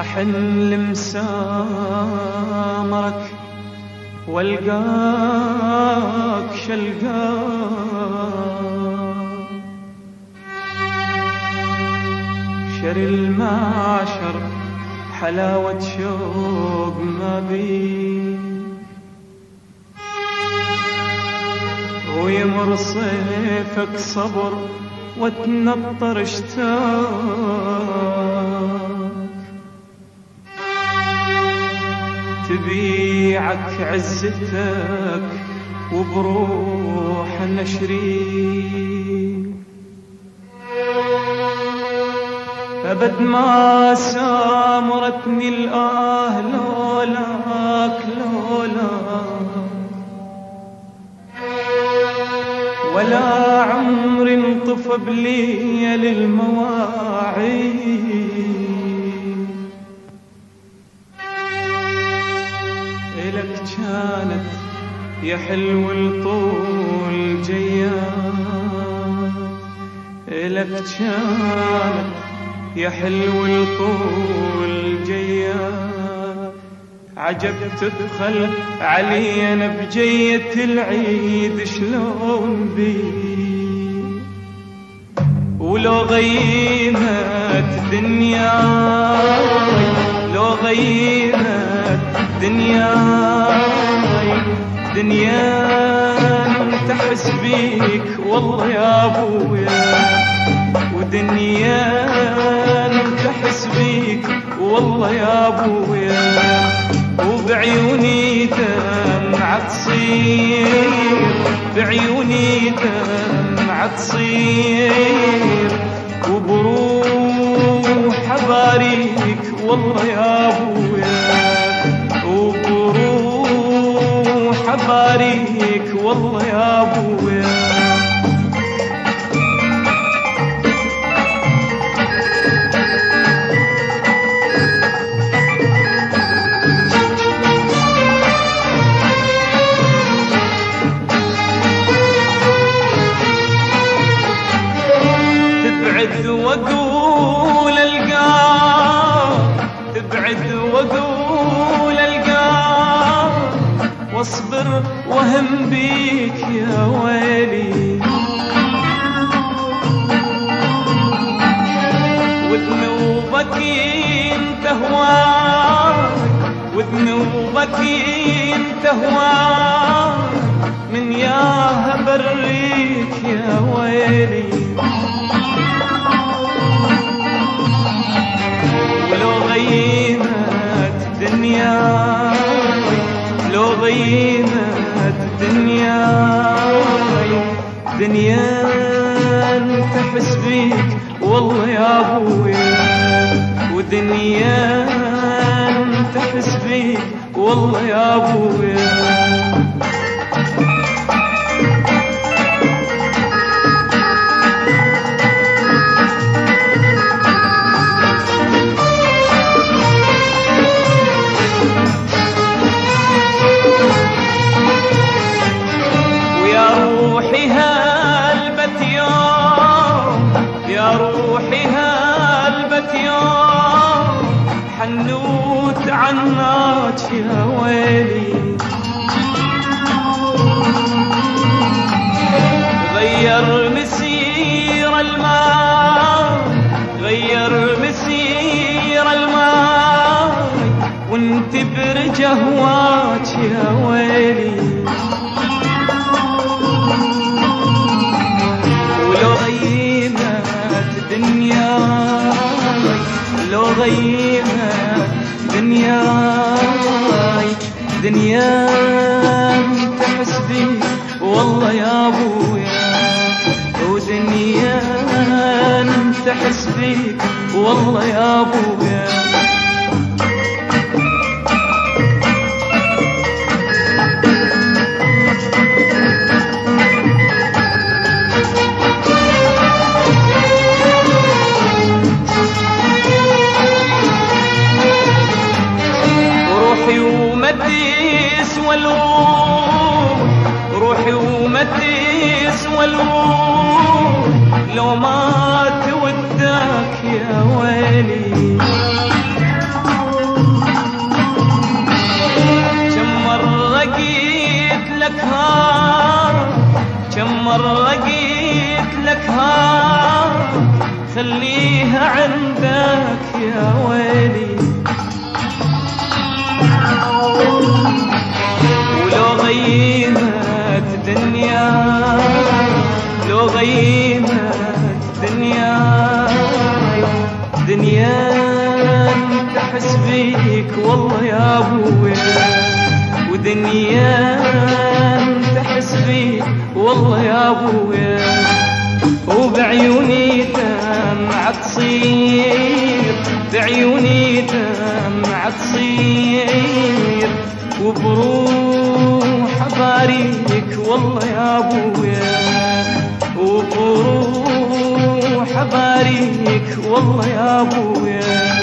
أحن لمسامرك والقاك شلقاك، شر المعشر حلاوة شوق ما بي، ويمر صيفك صبر وتنطر اشتاق، تبيعك عزتك وبروح نشري، أبد ما سامرتني الآه لولاك ولا عمري انطفى بليل المواعيد، إلك كانت يا حلو الطول جيات، إلك كانت يا حلو الطول جيات، عجب تبخل علينا بجية العيد شلون بي، ولو غيمت دنياي لو غيمت دنياي تحس بيك والله يا ابويا، ودنيا تحس بيك والله يا ابويا، وبعيوني دمعة تصير، بعيوني دمعة تصير، وبروح اباريك والله يا ابويا، وبروح اباريك والله يا ابويا. تبعد واقول القاك، تبعد واقول القاك، واصبر وهم بيك يا ويلي، وذنوبك انت هواك، وذنوبك انت هواك، من ياها بريك يا ويلي، ولو غيمت دنياي لو غيمت دنياي تحس بيك والله يا ابويا، ودنيا تحس بيك والله يا ابويا. حنوت عناك يا ويلي، غير مسير الماء، غير مسير الماء، وانت برجه هواك يا ويلي، ولو غيمت دنياي لو غيمت دنياي تحس بيك والله يا ابويا، ودنيا تحس بيك والله يا ابويا. روحي ومتيس والروح لو ما توداك يا ويلي، بيها عندك يا ويلي. ولو غيمت دنيا، لو غيمت دنيا، دنيا تحس بيك والله يا ابويا، ودنيا تحس بيك والله يا ابويا، وبعيوني دمعة تصير، بعيوني دمعة تصير، وبروح اباريك والله يا ابويا، وبروح اباريك والله يا ابويا.